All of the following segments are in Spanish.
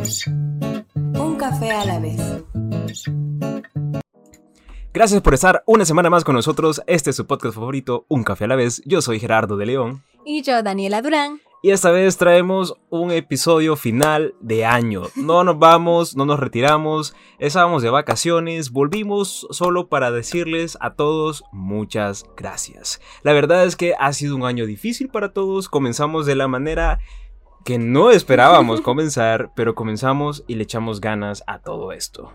Un café a la vez. Gracias por estar una semana más con nosotros. Este es su podcast favorito, Un Café a la Vez. Yo soy Gerardo de León. Y yo, Daniela Durán. Y esta vez traemos un episodio final de año. No nos vamos, no nos retiramos. Estábamos de vacaciones. Volvimos solo para decirles a todos muchas gracias. La verdad es que ha sido un año difícil para todos. Comenzamos de la manera que no esperábamos comenzar, pero comenzamos y le echamos ganas a todo esto.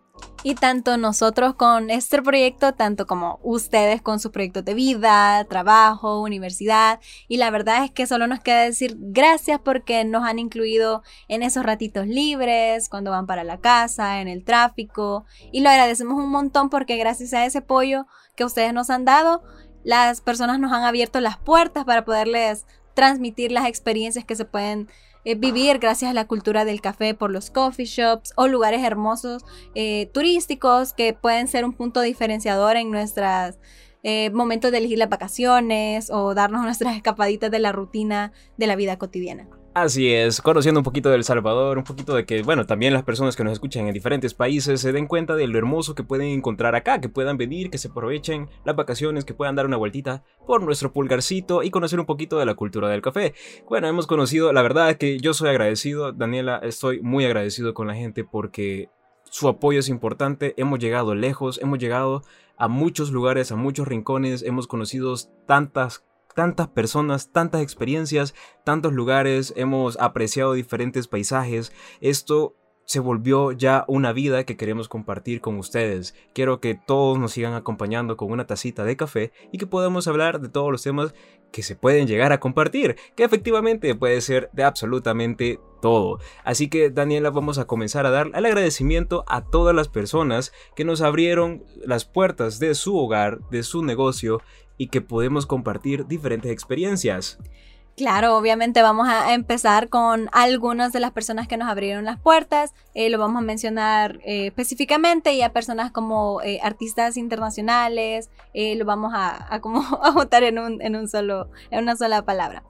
Y tanto nosotros con este proyecto, tanto como ustedes con sus proyectos de vida, trabajo, universidad. Y la verdad es que solo nos queda decir gracias porque nos han incluido en esos ratitos libres, cuando van para la casa, en el tráfico. Y lo agradecemos un montón porque gracias a ese apoyo que ustedes nos han dado, las personas nos han abierto las puertas para poderles transmitir las experiencias que se pueden vivir gracias a la cultura del café por los coffee shops o lugares hermosos turísticos que pueden ser un punto diferenciador en nuestros momentos de elegir las vacaciones o darnos nuestras escapaditas de la rutina de la vida cotidiana. Así es, conociendo un poquito de El Salvador, un poquito de que, bueno, también las personas que nos escuchan en diferentes países se den cuenta de lo hermoso que pueden encontrar acá, que puedan venir, que se aprovechen las vacaciones, que puedan dar una vueltita por nuestro pulgarcito y conocer un poquito de la cultura del café. Bueno, hemos conocido, la verdad es que yo soy agradecido, Daniela, estoy muy agradecido con la gente porque su apoyo es importante, hemos llegado lejos, hemos llegado a muchos lugares, a muchos rincones, hemos conocido tantas personas, tantas experiencias, tantos lugares, hemos apreciado diferentes paisajes. Esto se volvió ya una vida que queremos compartir con ustedes. Quiero que todos nos sigan acompañando con una tacita de café y que podamos hablar de todos los temas que se pueden llegar a compartir, que efectivamente puede ser de absolutamente todo. Así que, Daniela, vamos a comenzar a dar el agradecimiento a todas las personas que nos abrieron las puertas de su hogar, de su negocio y que podemos compartir diferentes experiencias. Claro, obviamente vamos a empezar con algunas de las personas que nos abrieron las puertas. Lo vamos a mencionar específicamente y a personas como artistas internacionales. Lo vamos a juntar en una sola palabra.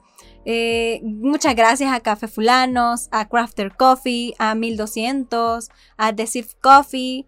Muchas gracias a Café Fulanos, a Crafter Coffee, a 1200, a The Sif Coffee,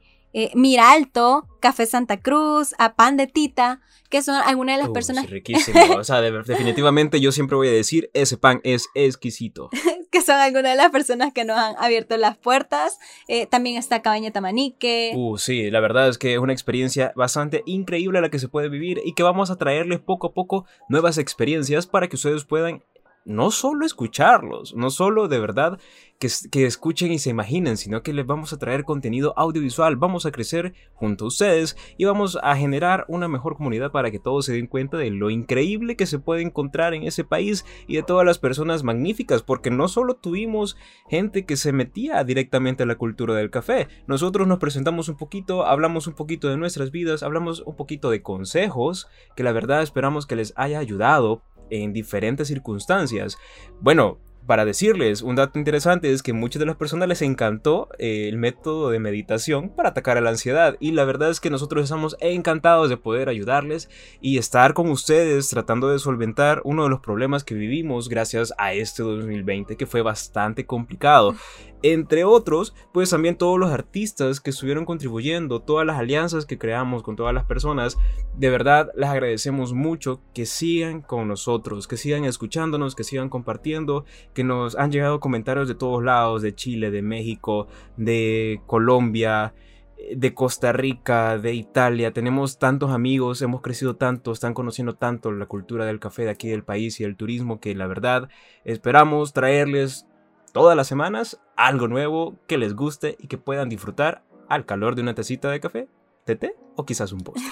Miralto, Café Santa Cruz, a Pan de Tita, que son algunas de las personas... Sí, riquísimo, o sea, definitivamente yo siempre voy a decir, ese pan es exquisito. Que son algunas de las personas que nos han abierto las puertas. También está Cabaña Tamanique. Sí, la verdad es que es una experiencia bastante increíble la que se puede vivir y que vamos a traerles poco a poco nuevas experiencias para que ustedes puedan no solo escucharlos, no solo de verdad que escuchen y se imaginen, sino que les vamos a traer contenido audiovisual, vamos a crecer junto a ustedes y vamos a generar una mejor comunidad para que todos se den cuenta de lo increíble que se puede encontrar en ese país y de todas las personas magníficas, porque no solo tuvimos gente que se metía directamente a la cultura del café, nosotros nos presentamos un poquito, hablamos un poquito de nuestras vidas, hablamos un poquito de consejos que la verdad esperamos que les haya ayudado en diferentes circunstancias. Bueno, para decirles un dato interesante es que muchas de las personas les encantó el método de meditación para atacar a la ansiedad y la verdad es que nosotros estamos encantados de poder ayudarles y estar con ustedes tratando de solventar uno de los problemas que vivimos gracias a este 2020 que fue bastante complicado. Entre otros, pues también todos los artistas que estuvieron contribuyendo, todas las alianzas que creamos con todas las personas, de verdad les agradecemos mucho que sigan con nosotros, que sigan escuchándonos, que sigan compartiendo, que nos han llegado comentarios de todos lados, de Chile, de México, de Colombia, de Costa Rica, de Italia. Tenemos tantos amigos, hemos crecido tanto, están conociendo tanto la cultura del café de aquí del país y el turismo que la verdad esperamos traerles todas las semanas algo nuevo que les guste y que puedan disfrutar al calor de una tacita de café, de té o quizás un postre.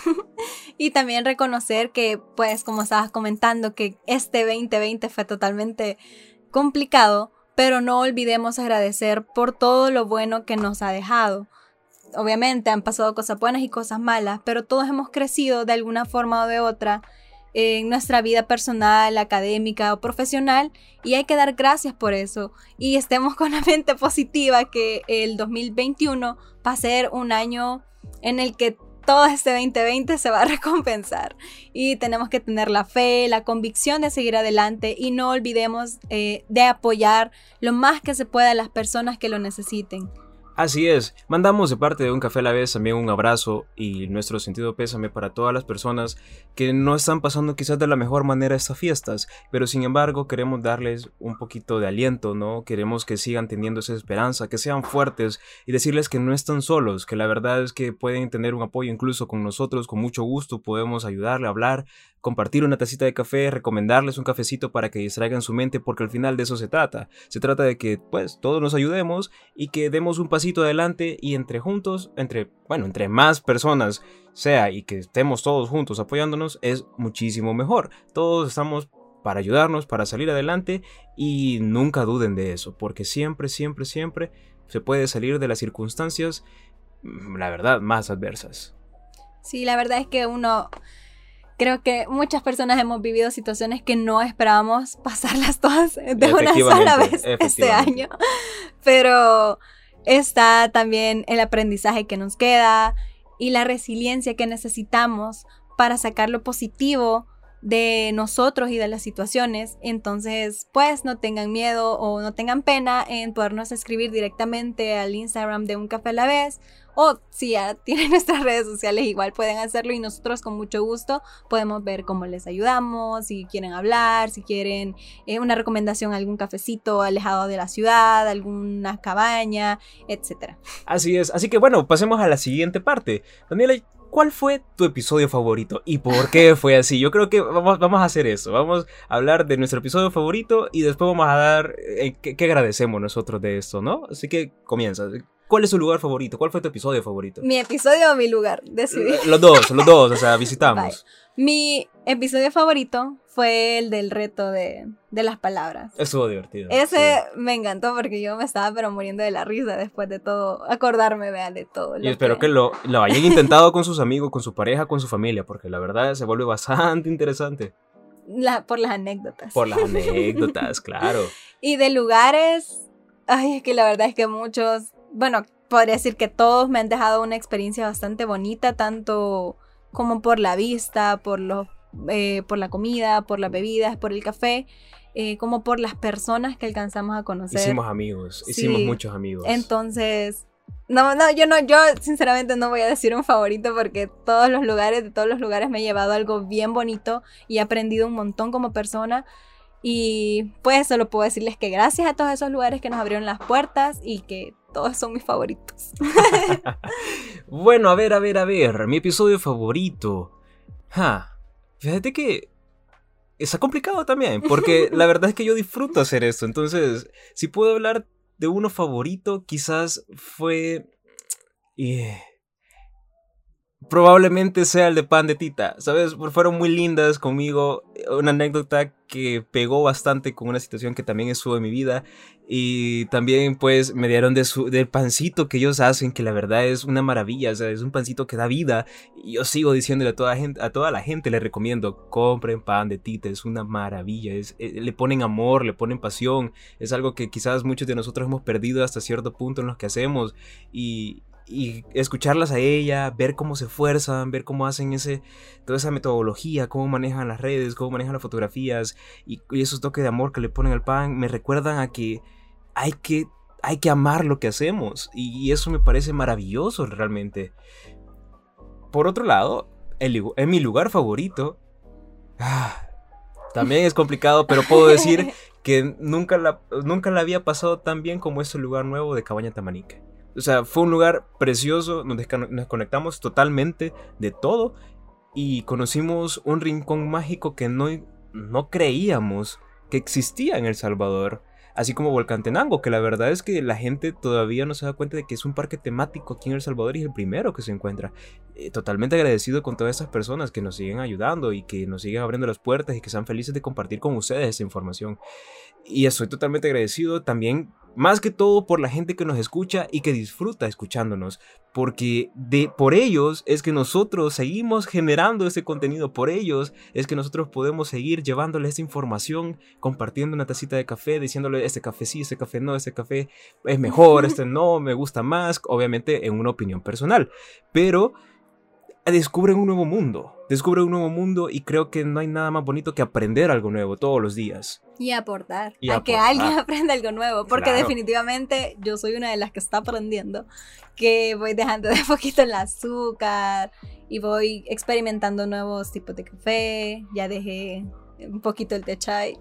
Y también reconocer que, pues, como estabas comentando, que este 2020 fue totalmente complicado, pero no olvidemos agradecer por todo lo bueno que nos ha dejado. Obviamente han pasado cosas buenas y cosas malas, pero todos hemos crecido de alguna forma o de otra en nuestra vida personal, académica o profesional y hay que dar gracias por eso y estemos con la mente positiva que el 2021 va a ser un año en el que todo este 2020 se va a recompensar y tenemos que tener la fe, la convicción de seguir adelante y no olvidemos de apoyar lo más que se pueda a las personas que lo necesiten. Así es, mandamos de parte de Un Café a la Vez también un abrazo y nuestro sentido pésame para todas las personas que no están pasando quizás de la mejor manera estas fiestas, pero sin embargo queremos darles un poquito de aliento, ¿no? Queremos que sigan teniendo esa esperanza, que sean fuertes y decirles que no están solos, que la verdad es que pueden tener un apoyo incluso con nosotros, con mucho gusto podemos ayudarle a hablar, compartir una tacita de café, recomendarles un cafecito para que distraigan su mente, porque al final de eso se trata de que pues todos nos ayudemos y que demos un pasito adelante y entre más personas sea y que estemos todos juntos apoyándonos es muchísimo mejor. Todos estamos para ayudarnos, para salir adelante y nunca duden de eso, porque siempre se puede salir de las circunstancias, la verdad, más adversas. Sí, la verdad es que creo que muchas personas hemos vivido situaciones que no esperábamos pasarlas todas de una sola vez este año, pero está también el aprendizaje que nos queda y la resiliencia que necesitamos para sacar lo positivo de nosotros y de las situaciones. Entonces, pues no tengan miedo o no tengan pena en podernos escribir directamente al Instagram de Un Café a la Vez, o si ya tienen nuestras redes sociales igual pueden hacerlo y nosotros con mucho gusto podemos ver cómo les ayudamos, si quieren hablar, si quieren una recomendación, algún cafecito alejado de la ciudad, alguna cabaña, etcétera. Así es, así que bueno, pasemos a la siguiente parte. Daniela, ¿cuál fue tu episodio favorito y por qué fue así? Yo creo que vamos a hacer eso. Vamos a hablar de nuestro episodio favorito y después vamos a dar qué agradecemos nosotros de esto, ¿no? Así que comienza. ¿Cuál es tu lugar favorito? ¿Cuál fue tu episodio favorito? ¿Mi episodio o mi lugar? Decidí. Los dos, o sea, visitamos. Bye. Mi episodio favorito fue el del reto de las palabras. Estuvo divertido. Ese sí. Me encantó porque yo me estaba pero muriendo de la risa después de todo, acordarme, vean, de todo. Y espero que lo hayan intentado con sus amigos, con su pareja, con su familia, porque la verdad se vuelve bastante interesante. Por las anécdotas. Por las anécdotas, claro. Y de lugares, ay, es que la verdad es que muchos, bueno, podría decir que todos me han dejado una experiencia bastante bonita, tanto como por la vista, por la comida, por las bebidas, por el café, como por las personas que alcanzamos a conocer. Hicimos amigos, hicimos muchos amigos. Entonces, yo sinceramente no voy a decir un favorito porque de todos los lugares me he llevado algo bien bonito y he aprendido un montón como persona. Y pues solo puedo decirles que gracias a todos esos lugares que nos abrieron las puertas y que todos son mis favoritos. Bueno, a ver, mi episodio favorito. Fíjate que está complicado también, porque la verdad es que yo disfruto hacer esto. Entonces, si puedo hablar de uno favorito, quizás fue... probablemente sea el de Pan de Tita, ¿sabes? Fueron muy lindas conmigo, una anécdota que pegó bastante con una situación que también estuvo en mi vida y también pues me dieron del pancito que ellos hacen, que la verdad es una maravilla, o sea, es un pancito que da vida y yo sigo diciéndole a toda la gente, les recomiendo, compren Pan de Tita, es una maravilla, le ponen amor, le ponen pasión, es algo que quizás muchos de nosotros hemos perdido hasta cierto punto en lo que hacemos y escucharlas a ella, ver cómo se esfuerzan, ver cómo hacen toda esa metodología, cómo manejan las redes, cómo manejan las fotografías y esos toques de amor que le ponen al pan, me recuerdan a que hay que amar lo que hacemos y eso me parece maravilloso realmente. Por otro lado, en mi lugar favorito, también es complicado, pero puedo decir que nunca la había pasado tan bien como ese lugar nuevo de Cabaña Tamanica. O sea, fue un lugar precioso, nos conectamos totalmente de todo y conocimos un rincón mágico que no creíamos que existía en El Salvador. Así como Volcantenango, que la verdad es que la gente todavía no se da cuenta de que es un parque temático aquí en El Salvador y es el primero que se encuentra. Totalmente agradecido con todas esas personas que nos siguen ayudando y que nos siguen abriendo las puertas y que sean felices de compartir con ustedes esta información. Y estoy totalmente agradecido también, más que todo, por la gente que nos escucha y que disfruta escuchándonos, porque por ellos es que nosotros seguimos generando este contenido, por ellos es que nosotros podemos seguir llevándoles esta información, compartiendo una tacita de café, diciéndole este café sí, este café no, este café es mejor, este no, me gusta más, obviamente en una opinión personal, pero descubren un nuevo mundo y creo que no hay nada más bonito que aprender algo nuevo todos los días. Y aportar a que alguien aprenda algo nuevo, porque Claro. definitivamente yo soy una de las que está aprendiendo, que voy dejando de poquito el azúcar y voy experimentando nuevos tipos de café, ya dejé un poquito el té chai.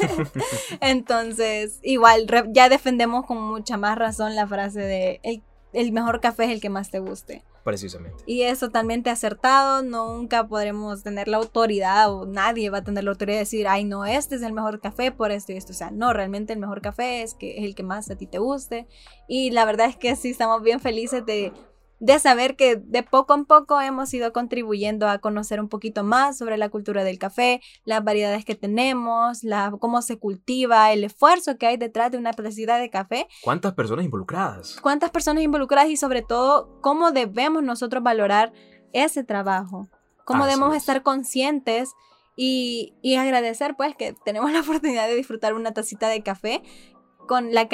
Entonces, igual, ya defendemos con mucha más razón la frase de el mejor café es el que más te guste. Precisamente. Y es totalmente acertado, nunca podremos tener la autoridad o nadie va a tener la autoridad de decir, ay no, este es el mejor café por esto y esto. O sea, no, realmente el mejor café es el que más a ti te guste. Y la verdad es que sí estamos bien felices de saber que de poco en poco hemos ido contribuyendo a conocer un poquito más sobre la cultura del café, las variedades que tenemos, cómo se cultiva, el esfuerzo que hay detrás de una tacita de café. ¿Cuántas personas involucradas? ¿Cuántas personas involucradas y sobre todo cómo debemos nosotros valorar ese trabajo? ¿Cómo Así debemos es. estar conscientes y agradecer pues que tenemos la oportunidad de disfrutar una tacita de café con la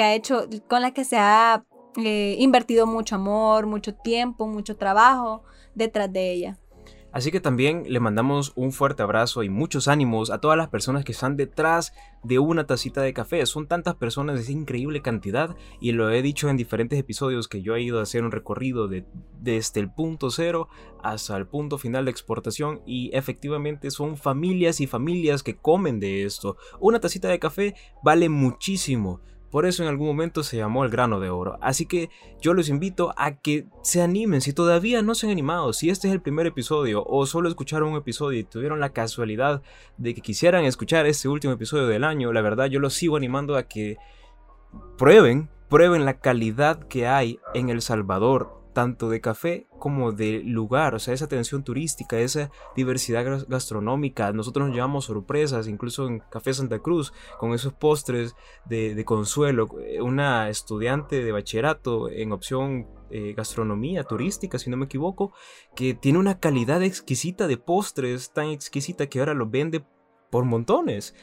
que se ha invertido mucho amor, mucho tiempo, mucho trabajo detrás de ella? Así que también le mandamos un fuerte abrazo y muchos ánimos a todas las personas que están detrás de una tacita de café. Son tantas personas, es increíble cantidad, y lo he dicho en diferentes episodios que yo he ido a hacer un recorrido desde el punto cero hasta el punto final de exportación, y efectivamente son familias y familias que comen de esto. Una tacita de café vale muchísimo. Por eso en algún momento se llamó el grano de oro. Así que yo los invito a que se animen. Si todavía no se han animado, si este es el primer episodio o solo escucharon un episodio y tuvieron la casualidad de que quisieran escuchar este último episodio del año, la verdad yo los sigo animando a que prueben la calidad que hay en El Salvador, tanto de café como de lugar, o sea, esa atención turística, esa diversidad gastronómica. Nosotros nos llevamos sorpresas, incluso en Café Santa Cruz, con esos postres de consuelo. Una estudiante de bachillerato en opción gastronomía turística, si no me equivoco, que tiene una calidad exquisita de postres, tan exquisita que ahora los vende por montones.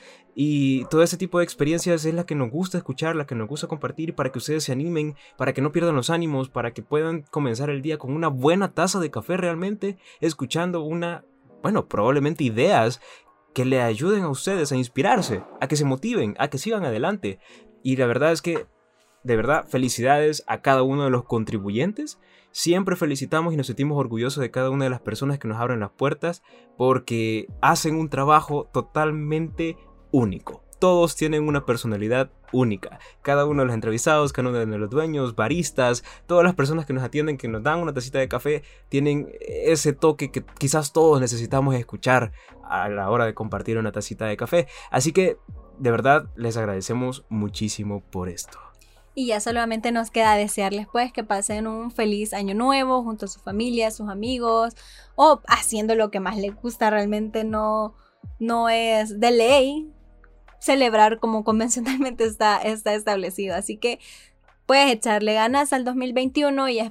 Y todo ese tipo de experiencias es la que nos gusta escuchar, la que nos gusta compartir, para que ustedes se animen, para que no pierdan los ánimos, para que puedan comenzar el día con una buena taza de café realmente, escuchando probablemente ideas que le ayuden a ustedes a inspirarse, a que se motiven, a que sigan adelante. Y la verdad es que, de verdad, felicidades a cada uno de los contribuyentes. Siempre felicitamos y nos sentimos orgullosos de cada una de las personas que nos abren las puertas, porque hacen un trabajo totalmente único. Todos tienen una personalidad única. Cada uno de los entrevistados, cada uno de los dueños, baristas, todas las personas que nos atienden, que nos dan una tacita de café, tienen ese toque que quizás todos necesitamos escuchar a la hora de compartir una tacita de café. Así que, de verdad, les agradecemos muchísimo por esto. Y ya solamente nos queda desearles pues que pasen un feliz año nuevo junto a su familia, sus amigos, o haciendo lo que más les gusta. Realmente no es de ley celebrar como convencionalmente está establecido. Así que puedes echarle ganas al 2021 y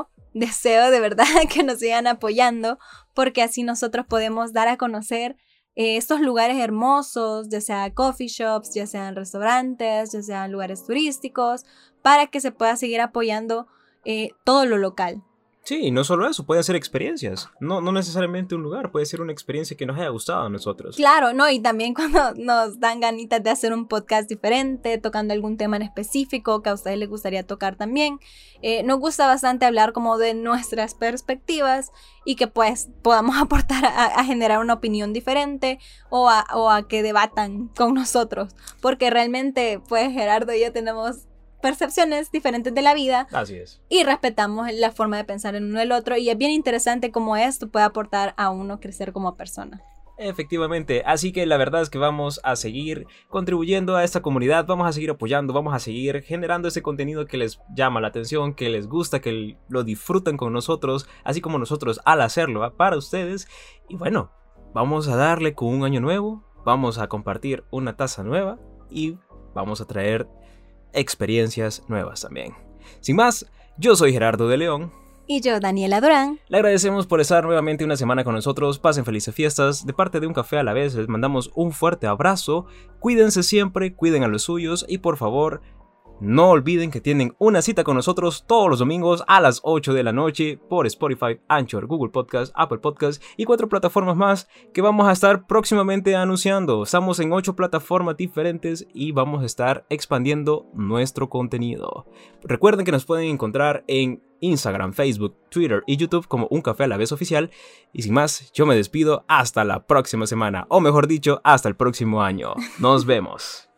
deseo de verdad que nos sigan apoyando, porque así nosotros podemos dar a conocer estos lugares hermosos, ya sea coffee shops, ya sean restaurantes, ya sean lugares turísticos, para que se pueda seguir apoyando todo lo local. Sí, y no solo eso, pueden ser experiencias. No necesariamente un lugar, puede ser una experiencia que nos haya gustado a nosotros. Claro, ¿no? Y también cuando nos dan ganitas de hacer un podcast diferente, tocando algún tema en específico que a ustedes les gustaría tocar también. Nos gusta bastante hablar como de nuestras perspectivas y que pues podamos aportar a generar una opinión diferente o a que debatan con nosotros. Porque realmente pues Gerardo y yo tenemos percepciones diferentes de la vida. Así es. Y respetamos la forma de pensar en uno del otro, y es bien interesante cómo esto puede aportar a uno crecer como persona. Efectivamente, así que la verdad es que vamos a seguir contribuyendo a esta comunidad, vamos a seguir apoyando, vamos a seguir generando ese contenido que les llama la atención, que les gusta, que lo disfrutan con nosotros, así como nosotros al hacerlo para ustedes. Y bueno, vamos a darle con un año nuevo, vamos a compartir una taza nueva y vamos a traer experiencias nuevas también. Sin más, yo soy Gerardo de León. Y yo, Daniela Durán. Le agradecemos por estar nuevamente una semana con nosotros. Pasen felices fiestas. De parte de Un Café a la Vez les mandamos un fuerte abrazo. Cuídense siempre, cuiden a los suyos y por favor, No olviden que tienen una cita con nosotros todos los domingos a las 8 de la noche por Spotify, Anchor, Google Podcast, Apple Podcast y 4 plataformas más que vamos a estar próximamente anunciando. Estamos en 8 plataformas diferentes y vamos a estar expandiendo nuestro contenido. Recuerden que nos pueden encontrar en Instagram, Facebook, Twitter y YouTube como Un Café a la Vez Oficial. Y sin más, yo me despido hasta la próxima semana, o mejor dicho, hasta el próximo año. Nos vemos.